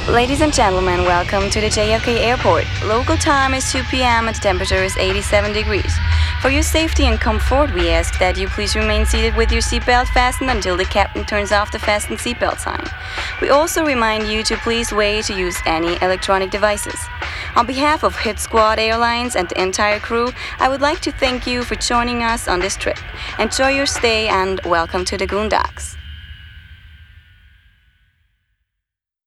Ladies and gentlemen, welcome to the JFK Airport. Local time is 2 p.m. and the temperature is 87 degrees. For your safety and comfort, we ask that you please remain seated with your seatbelt fastened until the captain turns off the fasten seatbelt sign. We also remind you to please wait to use any electronic devices. On behalf of Hit Squad Airlines and the entire crew, I would like to thank you for joining us on this trip. Enjoy your stay and welcome to the Goondocks.